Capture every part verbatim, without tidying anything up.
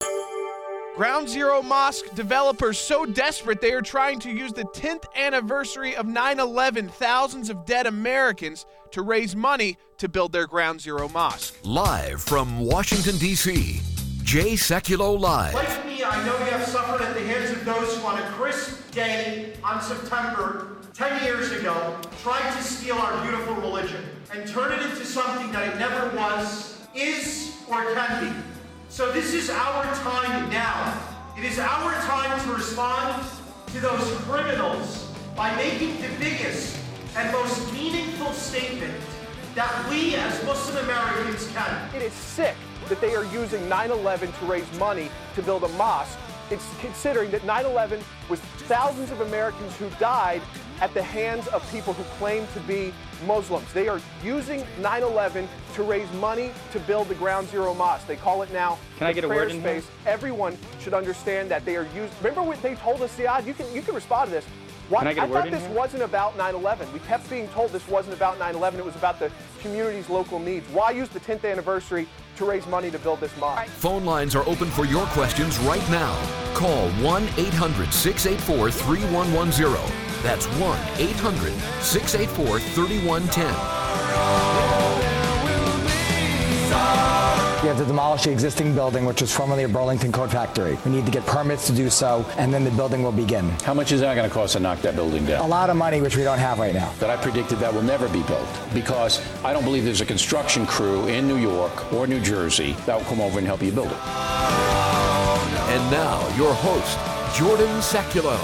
Ground Zero Mosque developers so desperate they are trying to use the tenth anniversary of nine eleven, thousands of dead Americans, to raise money to build their Ground Zero Mosque. Live from Washington, D C, Jay Sekulow Live. Like me, I know you have suffered at the hands of those who on a crisp day on September ten years ago tried to steal our beautiful religion and turn it into something that it never was, is, or can be. So this is our time now. It is our time to respond to those criminals by making the biggest and most meaningful statement that we as Muslim Americans can. It is sick that they are using nine eleven to raise money to build a mosque. It's considering that nine eleven was thousands of Americans who died at the hands of people who claim to be Muslims. They are using nine eleven to raise money to build the Ground Zero Mosque. They call it now Can I get a prayer word in space. here? Everyone should understand that they are used. Remember what they told us, Ziad? You can you can respond to this. Why, Can I get a I word thought in this here? wasn't about nine eleven. We kept being told this wasn't about nine eleven. It was about the community's local needs. Why use the tenth anniversary to raise money to build this mosque? Phone lines are open for your questions right now. Call one eight hundred, six eight four, three one one zero. That's one eight hundred, six eight four, three one one zero. We have to demolish the existing building, which was formerly a Burlington Coat Factory. We need to get permits to do so, and then the building will begin. How much is that going to cost to knock that building A down? lot of money, which we don't have right now. That I predicted that will never be built because I don't believe there's a construction crew in New York or New Jersey that will come over and help you build it. And now, your host, Jordan Sekulow.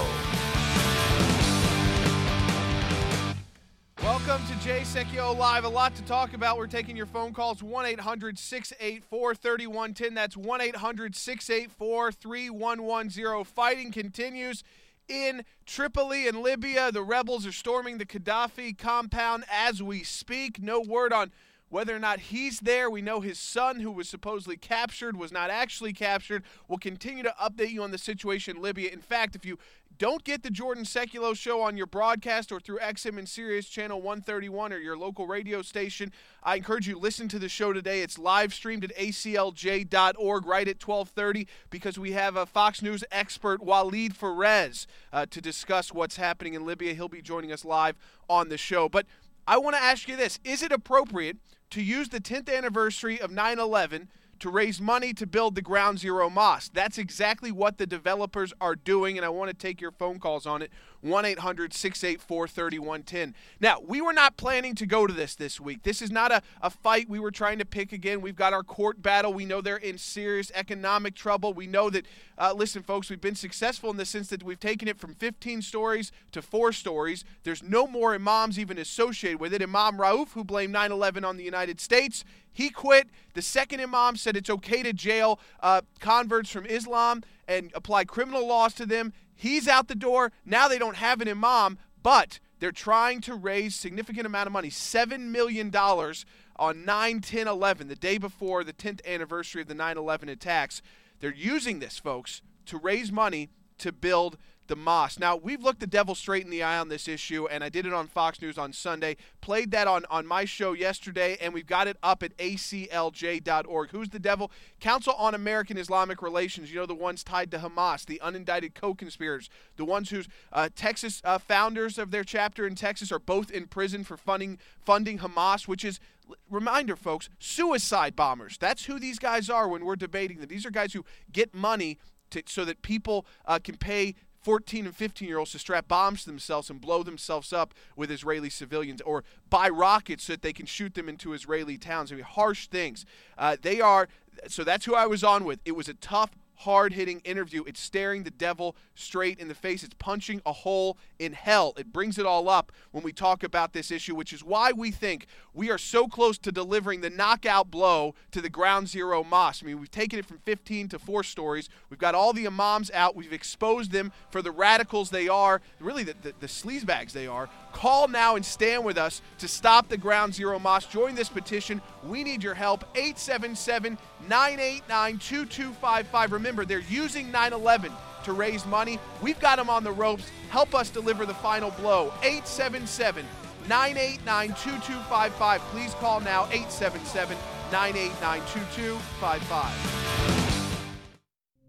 Welcome to Jay Sekulow Live. A lot to talk about. We're taking your phone calls, one eight hundred, six eight four, three one one zero. That's one eight hundred, six eight four, three one one zero. Fighting continues in Tripoli and Libya. The rebels are storming the Gaddafi compound as we speak. No word on whether or not he's there. We know his son, who was supposedly captured, was not actually captured. We'll continue to update you on the situation in Libya. In fact, if you don't get the Jordan Sekulow Show on your broadcast or through X M and Sirius Channel one thirty-one or your local radio station, I encourage you to listen to the show today. It's live streamed at A C L J dot org right at twelve thirty because we have a Fox News expert, Waleed Perez, uh, to discuss what's happening in Libya. He'll be joining us live on the show. But I want to ask you this. Is it appropriate to use the tenth anniversary of nine eleven to raise money to build the Ground Zero Mosque? That's exactly what the developers are doing, and I want to take your phone calls on it, one eight hundred, six eight four, three one one zero. Now, we were not planning to go to this this week. This is not a, a fight we were trying to pick again. We've got our court battle. We know they're in serious economic trouble. We know that, uh, listen, folks, we've been successful in the sense that we've taken it from fifteen stories to four stories. There's no more imams even associated with it. Imam Rauf, who blamed nine eleven on the United States, he quit. The second imam said it's okay to jail uh, converts from Islam and apply criminal laws to them. He's out the door. Now they don't have an imam, but they're trying to raise significant amount of money, seven million dollars on nine ten eleven, the day before the tenth anniversary of the nine eleven attacks. They're using this, folks, to raise money to build the mosque. Now, we've looked the devil straight in the eye on this issue, and I did it on Fox News on Sunday, played that on, on my show yesterday, and we've got it up at A C L J dot org. Who's the devil? Council on American Islamic Relations, you know, the ones tied to Hamas, the unindicted co-conspirators, the ones whose uh, Texas uh, founders of their chapter in Texas are both in prison for funding, funding Hamas, which is, reminder, folks, suicide bombers. That's who these guys are when we're debating them. These are guys who get money to, so that people uh, can pay fourteen and fifteen-year-olds to strap bombs to themselves and blow themselves up with Israeli civilians, or buy rockets so that they can shoot them into Israeli towns. I mean, harsh things. Uh, they are, so that's who I was on with. It was a tough, hard-hitting interview. It's staring the devil straight in the face. It's punching a hole in hell. It brings it all up when we talk about this issue, which is why we think we are so close to delivering the knockout blow to the Ground Zero Mosque. I mean, we've taken it from fifteen to four stories. We've got all the imams out. We've exposed them for the radicals they are, really the, the, the sleazebags they are. Call now and stand with us to stop the Ground Zero Mosque. Join this petition. We need your help. eight seven seven, nine eight nine, two two five five. Remember, they're using nine eleven to raise money. We've got them on the ropes. Help us deliver the final blow. eight seven seven, nine eight nine, two two five five. Please call now, eight seven seven, nine eight nine, two two five five.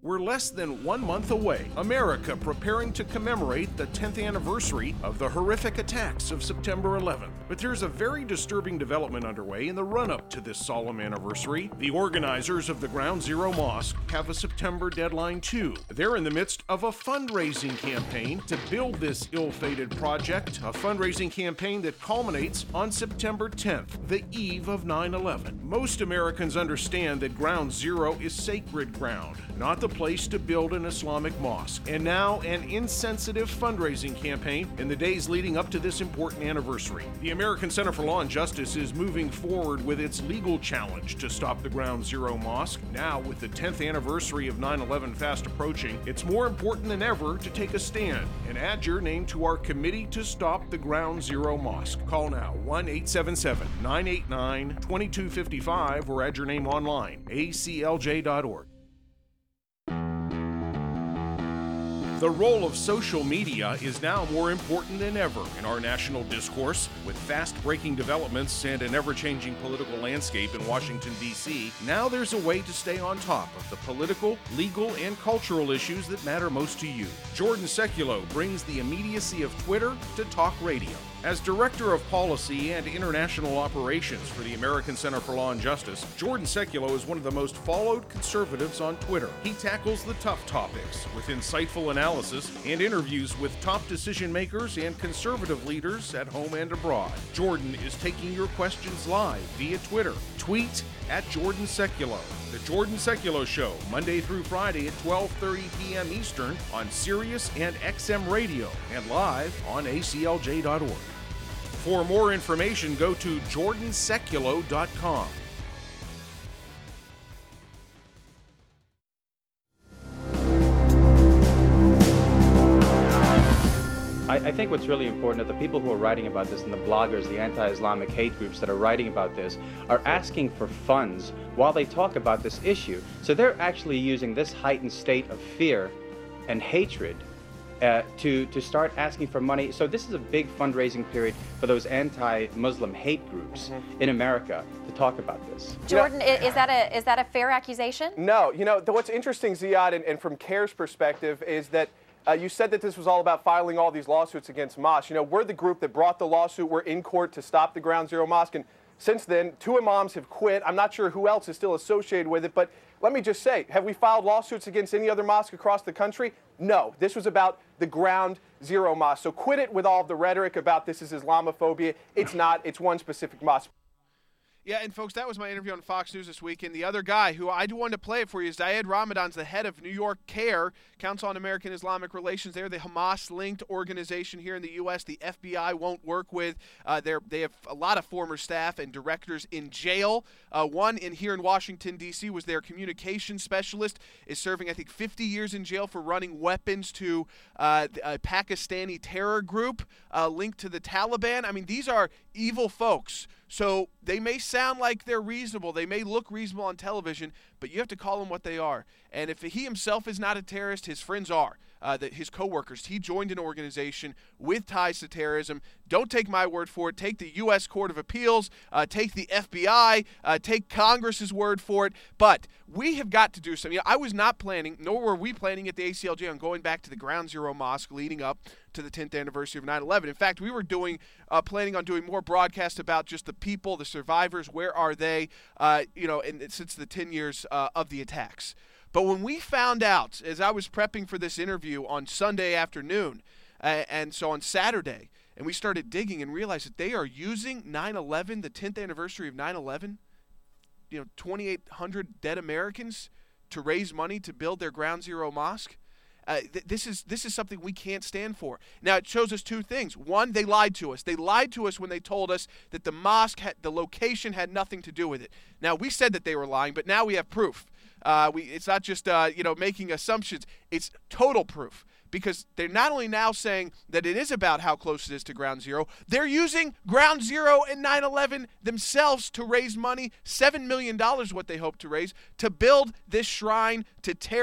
We're less than one month away. America preparing to commemorate the tenth anniversary of the horrific attacks of September eleventh. But there's a very disturbing development underway in the run-up to this solemn anniversary. The organizers of the Ground Zero Mosque have a September deadline too. They're in the midst of a fundraising campaign to build this ill-fated project, a fundraising campaign that culminates on September tenth, the eve of nine eleven. Most Americans understand that Ground Zero is sacred ground, not the place to build an Islamic mosque. And now an insensitive fundraising campaign in the days leading up to this important anniversary. The American Center for Law and Justice is moving forward with its legal challenge to stop the Ground Zero Mosque. Now, with the tenth anniversary of nine eleven fast approaching, it's more important than ever to take a stand and add your name to our committee to stop the Ground Zero Mosque. Call now one eight seven seven, nine eight nine, two two five five or add your name online, A C L J dot org. The role of social media is now more important than ever in our national discourse. With fast-breaking developments and an ever-changing political landscape in Washington, D C, now there's a way to stay on top of the political, legal, and cultural issues that matter most to you. Jordan Sekulow brings the immediacy of Twitter to talk radio. As Director of Policy and International Operations for the American Center for Law and Justice, Jordan Sekulow is one of the most followed conservatives on Twitter. He tackles the tough topics with insightful analysis and interviews with top decision makers and conservative leaders at home and abroad. Jordan is taking your questions live via Twitter. Tweet at Jordan Sekulow. The Jordan Sekulow Show, Monday through Friday at twelve thirty p.m. Eastern on Sirius and X M Radio and live on A C L J dot org. For more information, go to jordan sekulow dot com. I, I think what's really important is the people who are writing about this and the bloggers, the anti-Islamic hate groups that are writing about this are asking for funds while they talk about this issue. So they're actually using this heightened state of fear and hatred Uh, to, to start asking for money. So this is a big fundraising period for those anti-Muslim hate groups mm-hmm. in America to talk about this. Jordan, you know, is that a is that a fair accusation? No. You know, what's interesting, Ziad, and, and from CARE's perspective, is that uh, you said that this was all about filing all these lawsuits against mosques. You know, we're the group that brought the lawsuit. We're in court to stop the Ground Zero Mosque, and since then, two imams have quit. I'm not sure who else is still associated with it, but let me just say, have we filed lawsuits against any other mosque across the country? No. This was about the Ground Zero Mosque. So quit it with all of the rhetoric about this is Islamophobia. It's not. It's one specific mosque. Yeah, and folks, that was my interview on Fox News this weekend. The other guy who I do want to play it for you is Ziad Ramadan's the head of New York CARE, Council on American Islamic Relations. They're the Hamas-linked organization here in the U S the F B I won't work with. Uh, they have a lot of former staff and directors in jail. Uh, one in here in Washington, D C was their communications specialist, is serving, I think, fifty years in jail for running weapons to uh, a Pakistani terror group uh, linked to the Taliban. I mean, these are evil folks. So they may sound like they're reasonable. They may look reasonable on television, but you have to call them what they are. And if he himself is not a terrorist, his friends are. Uh, that his coworkers. He joined an organization with ties to terrorism. Don't take my word for it. Take the U S Court of Appeals. Uh, take the F B I. Uh, take Congress's word for it. But we have got to do something. You know, I was not planning, nor were we planning at the A C L J on going back to the Ground Zero Mosque leading up to the tenth anniversary of nine eleven. In fact, we were doing, uh, planning on doing more broadcasts about just the people, the survivors. Where are they? Uh, you know, and since the ten years uh, of the attacks. But when we found out, as I was prepping for this interview on Sunday afternoon, uh, and so on Saturday, and we started digging and realized that they are using nine eleven, the tenth anniversary of nine eleven, you know, twenty-eight hundred dead Americans, to raise money to build their Ground Zero Mosque. Uh, th- this is this is something we can't stand for. Now, it shows us two things. One, they lied to us. They lied to us when they told us that the mosque, had, the location had nothing to do with it. Now, we said that they were lying, but now we have proof. Uh, we, it's not just uh, you know making assumptions. It's total proof, because they're not only now saying that it is about how close it is to Ground Zero, they're using Ground Zero and nine eleven themselves to raise money, seven million dollars what they hope to raise, to build this shrine to terror.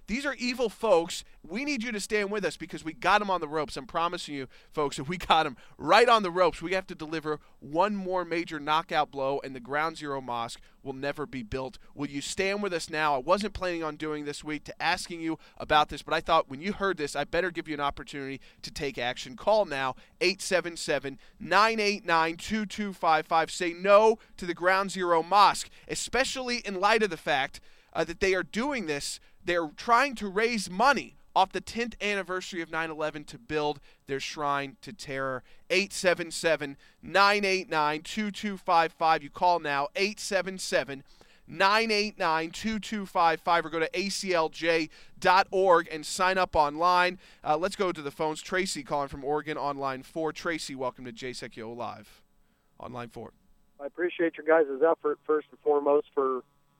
These are evil folks. We need you to stand with us because we got them on the ropes. I'm promising you, folks, if we got them right on the ropes, we have to deliver one more major knockout blow, and the Ground Zero Mosque will never be built. Will you stand with us now? I wasn't planning on doing this week to asking you about this, but I thought when you heard this, I better give you an opportunity to take action. Call now, eight seven seven, nine eight nine, two two five five. Say no to the Ground Zero Mosque, especially in light of the fact uh, that they are doing this. They're trying to raise money off the tenth anniversary of nine eleven to build their shrine to terror. eight seven seven, nine eight nine, two two five five. You call now, eight seven seven, nine eight nine, two two five five, or go to A C L J dot org and sign up online. Uh, let's go to the phones. Tracy calling from Oregon on line four. Tracy, welcome to Jay Secchio Live on line four. I appreciate your guys' effort, first and foremost, for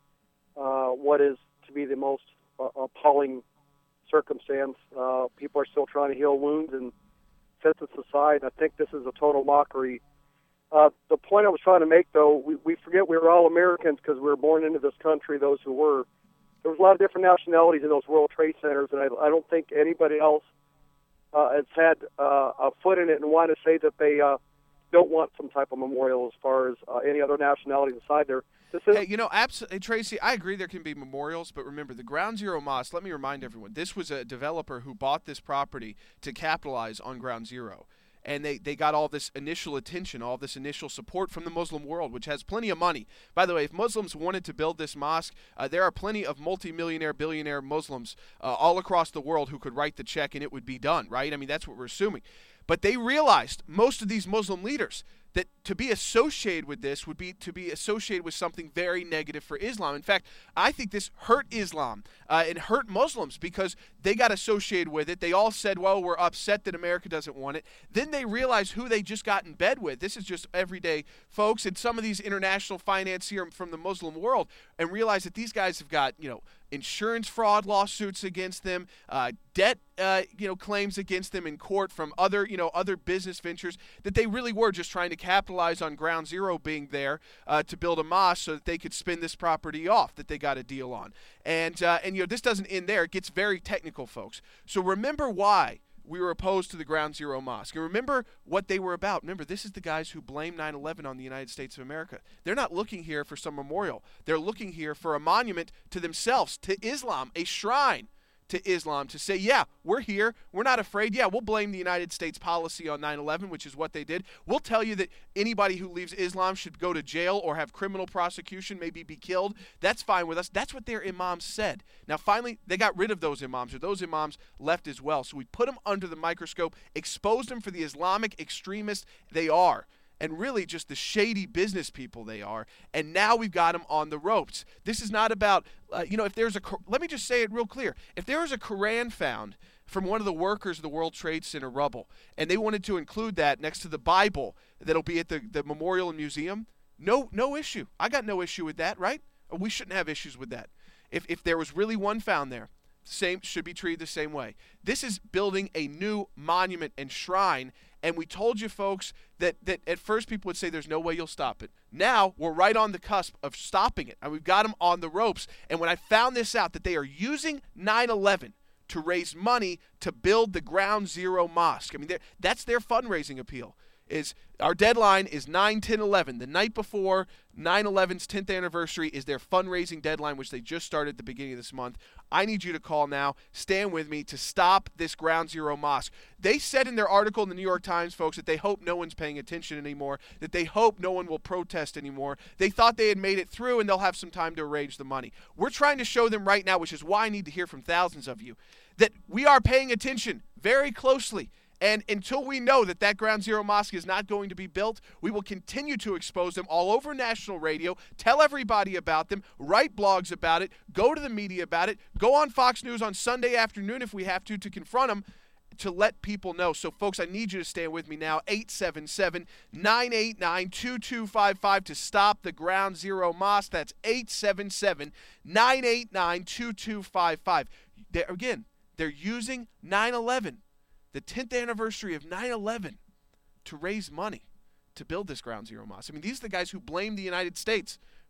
uh, what is to be the most uh, appalling circumstance. Uh, people are still trying to heal wounds and set this aside. I think this is a total mockery. Uh, the point I was trying to make, though, we, we forget we were all Americans because we were born into this country, those who were. There was a lot of different nationalities in those World Trade Centers, and I, I don't think anybody else uh, has had uh, a foot in it and want to say that they uh, don't want some type of memorial as far as uh, any other nationalities inside there. Hey, you know, absolutely, Tracy, I agree there can be memorials, but remember, the Ground Zero Mosque, let me remind everyone, this was a developer who bought this property to capitalize on Ground Zero. And they, they got all this initial attention, all this initial support from the Muslim world, which has plenty of money. By the way, if Muslims wanted to build this mosque, uh, there are plenty of multimillionaire, billionaire Muslims uh, all across the world who could write the check and it would be done, right? I mean, that's what we're assuming. But they realized, most of these Muslim leaders, that to be associated with this would be to be associated with something very negative for Islam. In fact, I think this hurt Islam uh, and hurt Muslims because they got associated with it. They all said, well, we're upset that America doesn't want it. Then they realized who they just got in bed with. This is just everyday folks and some of these international financiers from the Muslim world, and realize that these guys have got, you know, insurance fraud lawsuits against them, uh, debt, uh, you know, claims against them in court from other, you know, other business ventures, that they really were just trying to capitalize on Ground Zero being there uh, to build a mosque so that they could spin this property off that they got a deal on. And, uh, and you know, this doesn't end there. It gets very technical, folks. So remember why we were opposed to the Ground Zero Mosque. And remember what they were about. Remember, this is the guys who blame nine eleven on the United States of America. They're not looking here for some memorial. They're looking here for a monument to themselves, to Islam, a shrine to Islam, to say, yeah, we're here. We're not afraid. Yeah, we'll blame the United States policy on nine eleven, which is what they did. We'll tell you that anybody who leaves Islam should go to jail or have criminal prosecution, maybe be killed. That's fine with us. That's what their imams said. Now, finally, they got rid of those imams, or those imams left as well. So we put them under the microscope, exposed them for the Islamic extremists they are, and really just the shady business people they are, and now we've got them on the ropes. This is not about, uh, you know, if there's a, let me just say it real clear. If there was a Quran found from one of the workers of the World Trade Center rubble, and they wanted to include that next to the Bible that'll be at the, the memorial and museum, no, no issue. I got no issue with that, right? We shouldn't have issues with that. If, if there was really one found there, same should be treated the same way. This is building a new monument and shrine. And we told you, folks, that, that at first people would say there's no way you'll stop it. Now we're right on the cusp of stopping it. And we've got them on the ropes. And when I found this out, that they are using nine eleven to raise money to build the Ground Zero Mosque. I mean, that's their fundraising appeal. Is our deadline is nine ten eleven. The night before nine eleven's tenth anniversary is their fundraising deadline, which they just started at the beginning of this month. I need you to call now. Stand with me to stop this Ground Zero Mosque. They said in their article in the New York Times, folks, that they hope no one's paying attention anymore, that they hope no one will protest anymore. They thought they had made it through and they'll have some time to arrange the money. We're trying to show them right now, which is why I need to hear from thousands of you, that we are paying attention very closely. And until we know that that Ground Zero Mosque is not going to be built, we will continue to expose them all over national radio, tell everybody about them, write blogs about it, go to the media about it, go on Fox News on Sunday afternoon if we have to, to confront them, to let people know. So, folks, I need you to stand with me now, eight seven seven, nine eight nine, two two five five to stop the Ground Zero Mosque. That's eight seven seven, nine eight nine, two two five five. They're, again, they're using nine eleven. The tenth anniversary of nine eleven to raise money to build this Ground Zero Mosque. I mean, these are the guys who blame the United States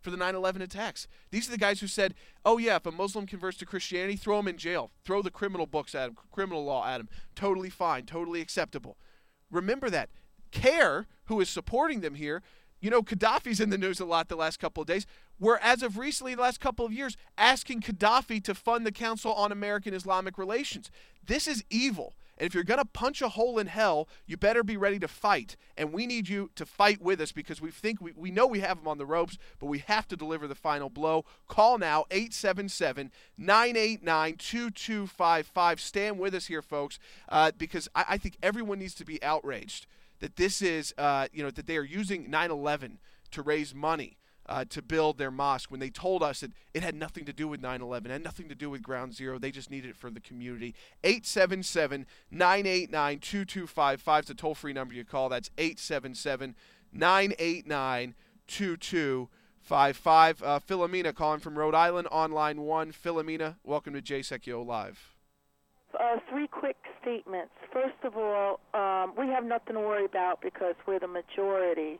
for the nine eleven attacks. These are the guys who said, oh, yeah, if a Muslim converts to Christianity, throw him in jail. Throw the criminal books at him, criminal law at him. Totally fine, totally acceptable. Remember that. CARE, who is supporting them here, you know, Gaddafi's in the news a lot the last couple of days. We're, as of recently, the last couple of years, asking Gaddafi to fund the Council on American Islamic Relations. This is evil. And if you're going to punch a hole in hell, you better be ready to fight. And we need you to fight with us because we think we, we know we have them on the ropes, but we have to deliver the final blow. Call now, eight seven seven, nine eight nine, two two five five. Stand with us here, folks, uh, because I, I think everyone needs to be outraged that this is, uh, you know, that they are using nine eleven to raise money Uh, to build their mosque when they told us that it had nothing to do with nine eleven, had nothing to do with Ground Zero. They just needed it for the community. eight seven seven, nine eight nine, two two five five is the toll-free number you call. That's eight seven seven, nine eight nine, two two five five. Uh, Philomena calling from Rhode Island on line one. Philomena, welcome to Jay Secchio Live. Uh, three quick statements. First of all, um, we have nothing to worry about because we're the majority.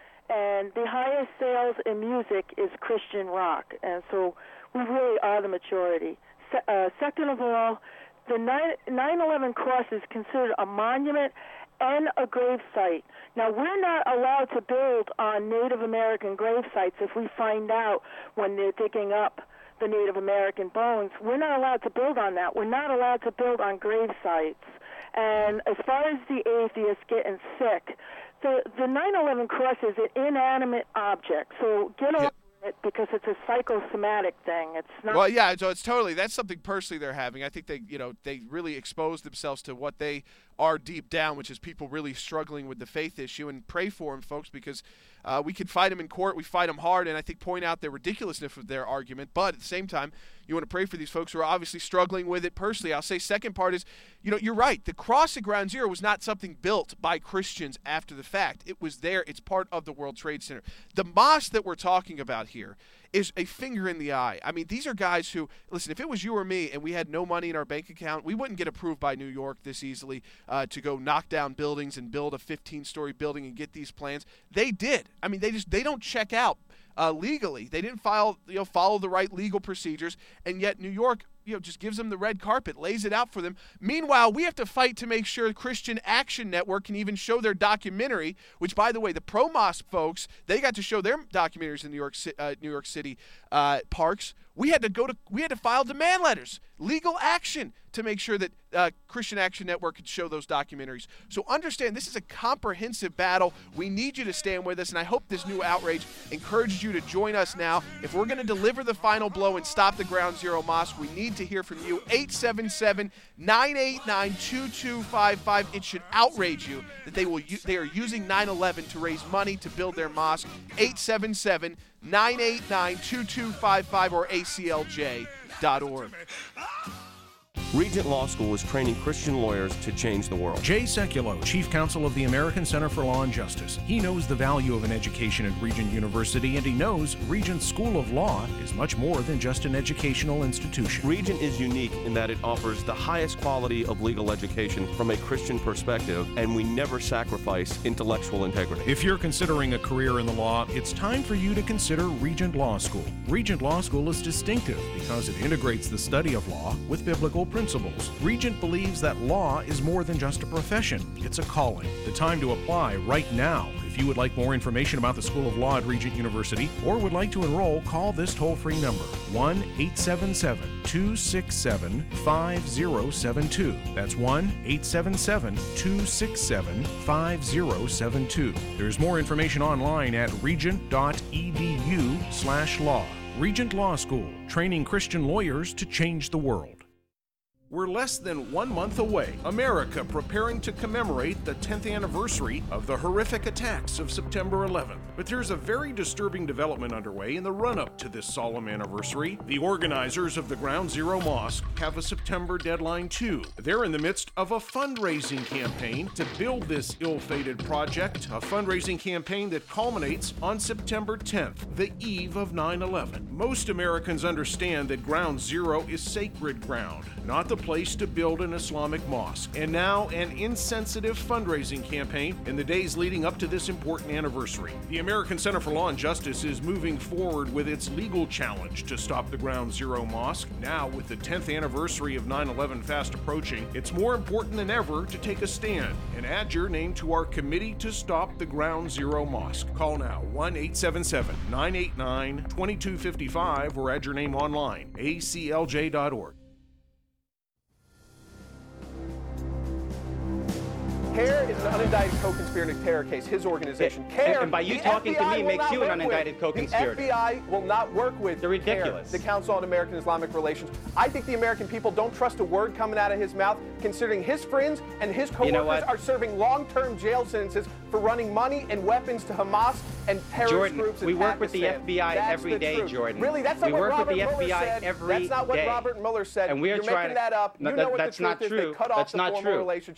And the highest sales in music is Christian rock, and so we really are the majority. Se- uh, second of all, the nine eleven cross is considered a monument and a grave site. Now, we're not allowed to build on Native American grave sites if we find out when they're digging up the Native American bones. We're not allowed to build on that. We're not allowed to build on grave sites. And as far as the atheists getting sick, The, the nine eleven cross is an inanimate object, so get over yeah. it because it's a psychosomatic thing. It's not. Well, yeah, so it's totally, that's something personally they're having. I think they, you know, they really expose themselves to what they are deep down, which is people really struggling with the faith issue. And pray for them, folks, because uh, we can fight them in court. We fight them hard, and I think point out the ridiculousness of their argument. But at the same time, you want to pray for these folks who are obviously struggling with it personally. I'll say second part is, you know, you're right. The cross at Ground Zero was not something built by Christians after the fact. It was there. It's part of the World Trade Center. The mosque that we're talking about here is a finger in the eye. I mean, these are guys who, listen, if it was you or me and we had no money in our bank account, we wouldn't get approved by New York this easily uh, to go knock down buildings and build a fifteen-story building and get these plans. They did. I mean, they just, they don't check out uh, legally. They didn't file, you know, follow the right legal procedures, and yet New York, you know, just gives them the red carpet, lays it out for them. Meanwhile, we have to fight to make sure Christian Action Network can even show their documentary, which, by the way, the pro-mosque folks, they got to show their documentaries in New York, uh, New York City uh, parks. We had to go to, we had to file demand letters, legal action, to make sure that uh, Christian Action Network could show those documentaries. So understand, this is a comprehensive battle. We need you to stand with us, and I hope this new outrage encourages you to join us now. If we're going to deliver the final blow and stop the Ground Zero Mosque, we need to hear from you. eight seven seven, nine eight nine, two two five five. It should outrage you that they will u- they are using nine eleven to raise money to build their mosque. eight seven seven, nine eight nine, two two five five or A C L J dot org. Regent Law School is training Christian lawyers to change the world. Jay Secchio, Chief Counsel of the American Center for Law and Justice. He knows the value of an education at Regent University, and he knows Regent School of Law is much more than just an educational institution. Regent is unique in that it offers the highest quality of legal education from a Christian perspective, and we never sacrifice intellectual integrity. If you're considering a career in the law, it's time for you to consider Regent Law School. Regent Law School is distinctive because it integrates the study of law with biblical principles. Regent believes that law is more than just a profession. It's a calling. The time to apply right now. If you would like more information about the School of Law at Regent University or would like to enroll, call this toll-free number, one eight seven seven, two six seven, five zero seven two. That's one eight seven seven, two six seven, five zero seven two. There's more information online at regent.edu slash law. Regent Law School, training Christian lawyers to change the world. We're less than one month away. America preparing to commemorate the tenth anniversary of the horrific attacks of September eleventh. But there's a very disturbing development underway in the run-up to this solemn anniversary. The organizers of the Ground Zero Mosque have a September deadline too. They're in the midst of a fundraising campaign to build this ill-fated project, a fundraising campaign that culminates on September tenth, the eve of nine eleven. Most Americans understand that Ground Zero is sacred ground, not the place to build an Islamic mosque. And now an insensitive fundraising campaign in the days leading up to this important anniversary. The American Center for Law and Justice is moving forward with its legal challenge to stop the Ground Zero Mosque. Now, with the tenth anniversary of nine eleven fast approaching, it's more important than ever to take a stand and add your name to our Committee to Stop the Ground Zero Mosque. Call now one eight seven seven, nine eight nine, two two five five or add your name online, A C L J dot org. CARE is an unindicted co-conspirator terror case, his organization. CARE, and, and by you talking to me makes you an unindicted co-conspirator. The F B I will not work with They're ridiculous. CARE, the Council on American Islamic Relations. I think the American people don't trust a word coming out of his mouth, considering his friends and his co-workers you know are serving long-term jail sentences for running money and weapons to Hamas and terrorist Jordan, groups in we work Pakistan. with the F B I that's every day, truth. Jordan. Really, that's not we what work Robert with the Mueller F B I said. every That's not what day. Robert Mueller said. And we are You're trying making to, that up. No, you that, know what that's the truth not is. true. They cut off that's the not former true. relationship.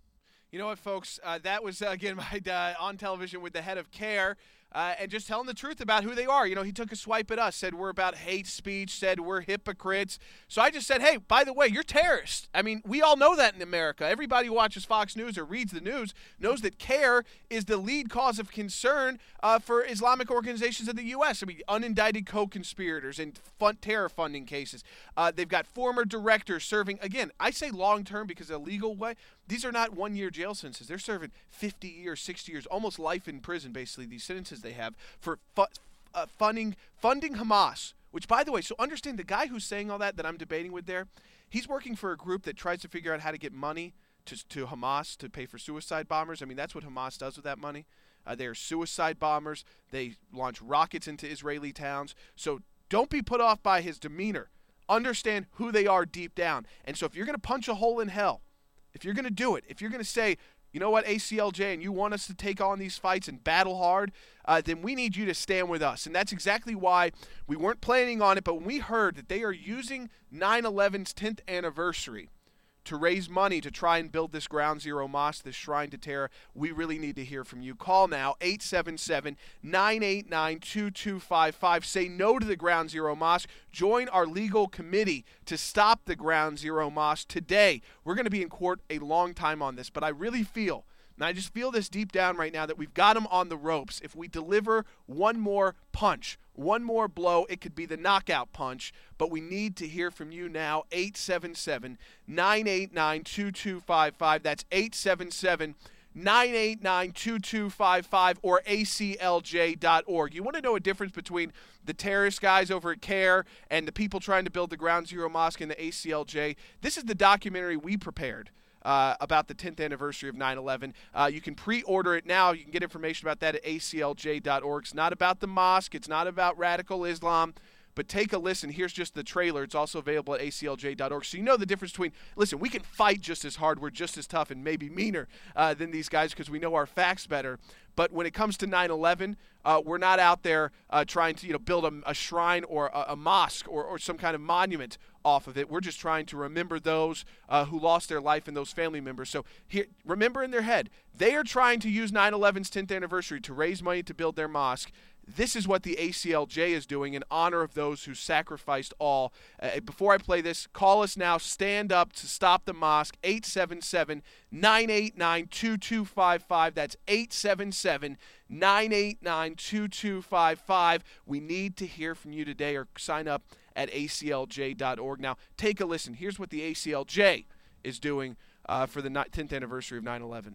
You know what, folks? Uh, that was, uh, again, my uh, on television with the head of CARE uh, and just telling the truth about who they are. You know, he took a swipe at us, said we're about hate speech, said we're hypocrites. So I just said, hey, by the way, you're terrorists. I mean, we all know that in America. Everybody who watches Fox News or reads the news knows that CARE is the lead cause of concern uh, for Islamic organizations in the U S I mean, unindicted co-conspirators in fun- terror funding cases. Uh, they've got former directors serving, again, I say long-term because a legal way. These are not one-year jail sentences. They're serving fifty years, sixty years, almost life in prison, basically, these sentences they have for fu- uh, funding funding Hamas, which, by the way, so understand the guy who's saying all that that I'm debating with there, he's working for a group that tries to figure out how to get money to, to Hamas to pay for suicide bombers. I mean, that's what Hamas does with that money. Uh, they are suicide bombers. They launch rockets into Israeli towns. So don't be put off by his demeanor. Understand who they are deep down. And so if you're going to punch a hole in hell, if you're going to do it, if you're going to say, you know what, A C L J, and you want us to take on these fights and battle hard, uh, then we need you to stand with us. And that's exactly why we weren't planning on it, but when we heard that they are using nine eleven's tenth anniversary to raise money to try and build this Ground Zero Mosque, this shrine to terror, we really need to hear from you. Call now, eight seven seven, nine eight nine, two two five five. Say no to the Ground Zero Mosque. Join our legal committee to stop the Ground Zero Mosque today. We're going to be in court a long time on this, but I really feel, and I just feel this deep down right now, that we've got them on the ropes. If we deliver one more punch, one more blow, it could be the knockout punch, but we need to hear from you now, eight seven seven, nine eight nine, two two five five. That's eight seven seven, nine eight nine, two two five five or A C L J dot org. You want to know a difference between the terrorist guys over at CARE and the people trying to build the Ground Zero Mosque and the A C L J? This is the documentary we prepared Uh, about the tenth anniversary of nine eleven. Uh, you can pre-order it now. You can get information about that at A C L J dot org. It's not about the mosque. It's not about radical Islam. But take a listen. Here's just the trailer. It's also available at A C L J dot org. So you know the difference between, listen, we can fight just as hard. We're just as tough and maybe meaner uh, than these guys because we know our facts better. But when it comes to nine eleven, uh, we're not out there uh, trying to you know build a, a shrine or a, a mosque or, or some kind of monument off of it. We're just trying to remember those uh, who lost their life and those family members. So here, remember in their head, they are trying to use nine eleven's tenth anniversary to raise money to build their mosque. This is what the A C L J is doing in honor of those who sacrificed all. Uh, before I play this, call us now. Stand up to stop the mosque. eight seven seven, nine eight nine, two two five five. That's eight seven seven, nine eight nine, two two five five. We need to hear from you today, or sign up at A C L J dot org. Now, take a listen. Here's what the A C L J is doing uh, for the tenth anniversary of nine eleven.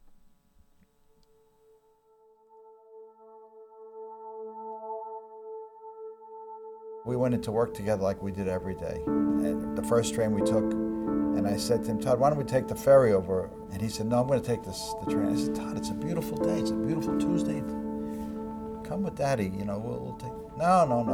We went into work together like we did every day. And the first train we took, and I said to him, Todd, why don't we take the ferry over? And he said, no, I'm going to take this the train. I said, Todd, it's a beautiful day. It's a beautiful Tuesday. Come with Daddy, you know, we'll, we'll take... No, no,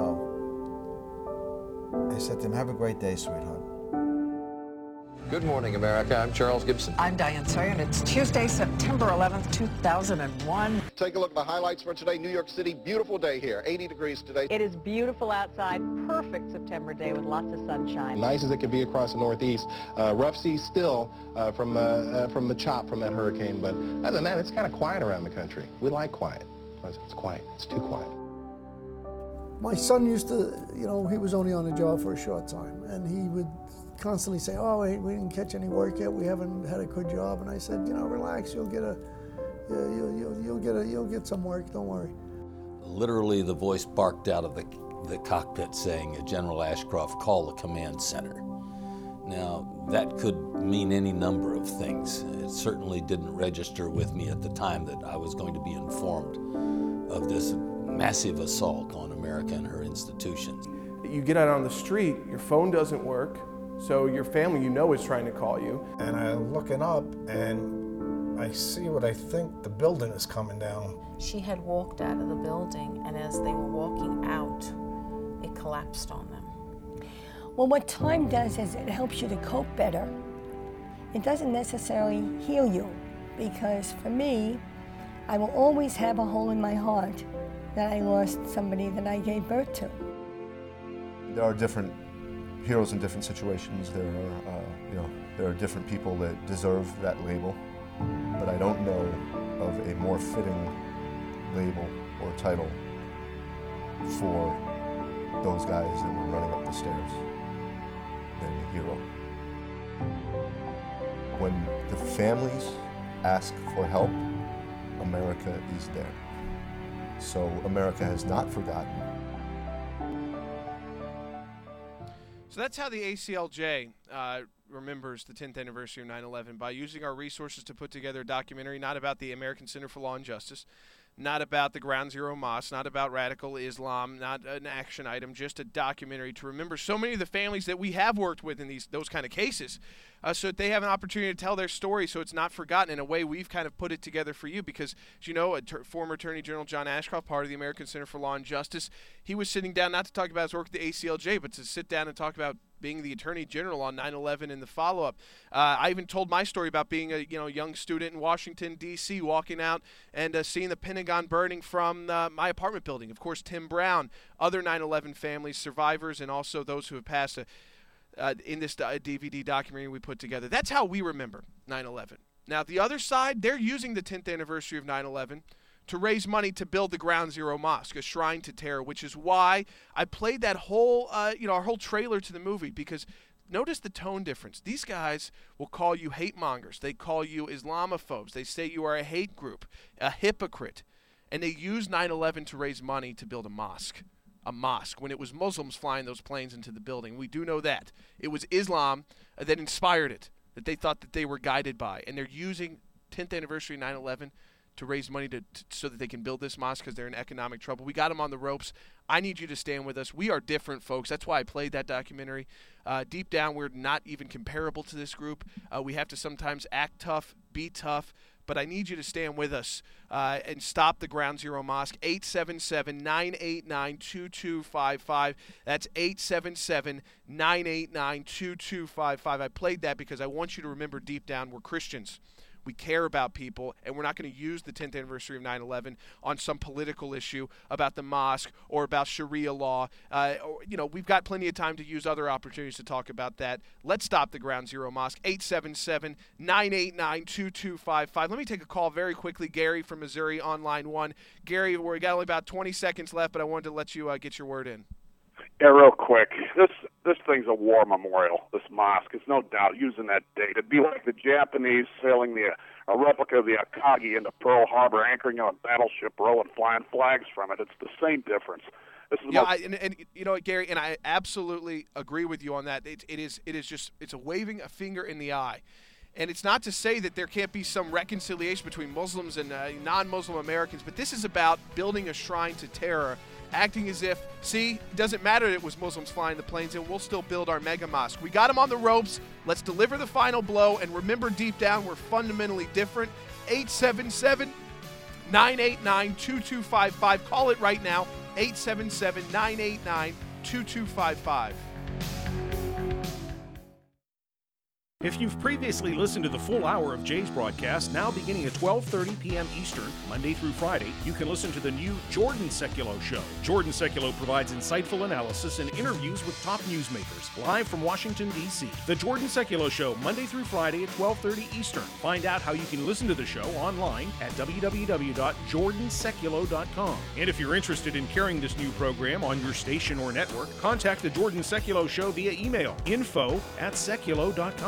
no. I said to him, have a great day, sweetheart. Good morning, America. I'm Charles Gibson. I'm Diane Sawyer, and it's Tuesday, September eleventh, two thousand one. Take a look at the highlights for today. New York City, beautiful day here, eighty degrees today. It is beautiful outside, perfect September day with lots of sunshine. Nice as it could be across the Northeast. Uh, rough seas still uh, from, uh, uh, from the chop from that hurricane, but other than that, it's kind of quiet around the country. We like quiet. It's quiet. It's too quiet. My son used to, you know, he was only on the job for a short time, and he would constantly say, oh, we, we didn't catch any work yet, we haven't had a good job. And I said, you know, relax, you'll get a, you'll, you'll, you'll get a, you'll get some work, don't worry. Literally, the voice barked out of the, the cockpit saying, General Ashcroft, call the command center. Now, that could mean any number of things. It certainly didn't register with me at the time that I was going to be informed of this massive assault on America and her institutions. You get out on the street, your phone doesn't work, so your family you know is trying to call you. And I'm looking up and I see what I think the building is coming down. She had walked out of the building, and as they were walking out, it collapsed on them. Well, what time does is it helps you to cope better. It doesn't necessarily heal you, because for me, I will always have a hole in my heart that I lost somebody that I gave birth to. There are different heroes in different situations. There are, uh, you know, there are different people that deserve that label, but I don't know of a more fitting label or title for those guys that were running up the stairs than a hero. When the families ask for help, America is there. So America has not forgotten. So that's how the A C L J uh, remembers the tenth anniversary of nine eleven, by using our resources to put together a documentary not about the American Center for Law and Justice, not about the Ground Zero Mosque, not about radical Islam, not an action item, just a documentary to remember so many of the families that we have worked with in these those kind of cases, uh, so that they have an opportunity to tell their story so it's not forgotten. In a way, we've kind of put it together for you because, as you know, ter- former Attorney General John Ashcroft, part of the American Center for Law and Justice, he was sitting down not to talk about his work at the A C L J, but to sit down and talk about being the Attorney General on nine eleven and the follow-up. Uh, I even told my story about being a you know young student in Washington, D C, walking out and uh, seeing the Pentagon burning from uh, my apartment building. Of course, Tim Brown, other nine eleven families, survivors, and also those who have passed uh, uh, in this uh, D V D documentary we put together. That's how we remember nine eleven. Now, the other side, they're using the tenth anniversary of nine eleven to raise money to build the Ground Zero Mosque, a shrine to terror, which is why I played that whole, uh, you know, our whole trailer to the movie, because notice the tone difference. These guys will call you hate mongers. They call you Islamophobes. They say you are a hate group, a hypocrite, and they use nine eleven to raise money to build a mosque, a mosque, when it was Muslims flying those planes into the building. We do know that. It was Islam uh, that inspired it, that they thought that they were guided by, and they're using tenth anniversary nine eleven to raise money to, to so that they can build this mosque because they're in economic trouble. We got them on the ropes. I need you to stand with us. We are different, folks. That's why I played that documentary. Uh, deep down, we're not even comparable to this group. Uh, we have to sometimes act tough, be tough, but I need you to stand with us uh, and stop the Ground Zero Mosque. eight seven seven, nine eight nine, two two five five. That's eight seven seven, nine eight nine, two two five five. I played that because I want you to remember deep down we're Christians. We care about people, and we're not going to use the tenth anniversary of nine eleven on some political issue about the mosque or about Sharia law. Uh, or, you know, we've got plenty of time to use other opportunities to talk about that. Let's stop the Ground Zero Mosque. eight seven seven, nine eight nine, two two five five. Let me take a call very quickly. Gary from Missouri on line one. Gary, we got only about twenty seconds left, but I wanted to let you uh, get your word in. Yeah, real quick. This this thing's a war memorial, this mosque. It's no doubt using that date. It'd be like the Japanese sailing the a replica of the Akagi into Pearl Harbor, anchoring on a battleship row and flying flags from it. It's the same difference. This is yeah, most- I, and, and you know what, Gary, and I absolutely agree with you on that. It, it is it is just it's a waving a finger in the eye. And it's not to say that there can't be some reconciliation between Muslims and uh, non-Muslim Americans, but this is about building a shrine to terror, acting as if, see, it doesn't matter that it was Muslims flying the planes, and we'll still build our mega mosque. We got them on the ropes. Let's deliver the final blow, and remember deep down we're fundamentally different. eight seven seven, nine eight nine, two two five five. Call it right now, eight seven seven, nine eight nine, two two five five. If you've previously listened to the full hour of Jay's broadcast, now beginning at twelve thirty p.m. Eastern, Monday through Friday, you can listen to the new Jordan Sekulow Show. Jordan Sekulow provides insightful analysis and interviews with top newsmakers, live from Washington, D C. The Jordan Sekulow Show, Monday through Friday at twelve thirty Eastern. Find out how you can listen to the show online at w w w dot jordan sekulow dot com. And if you're interested in carrying this new program on your station or network, contact the Jordan Sekulow Show via email, info at sekulow dot com.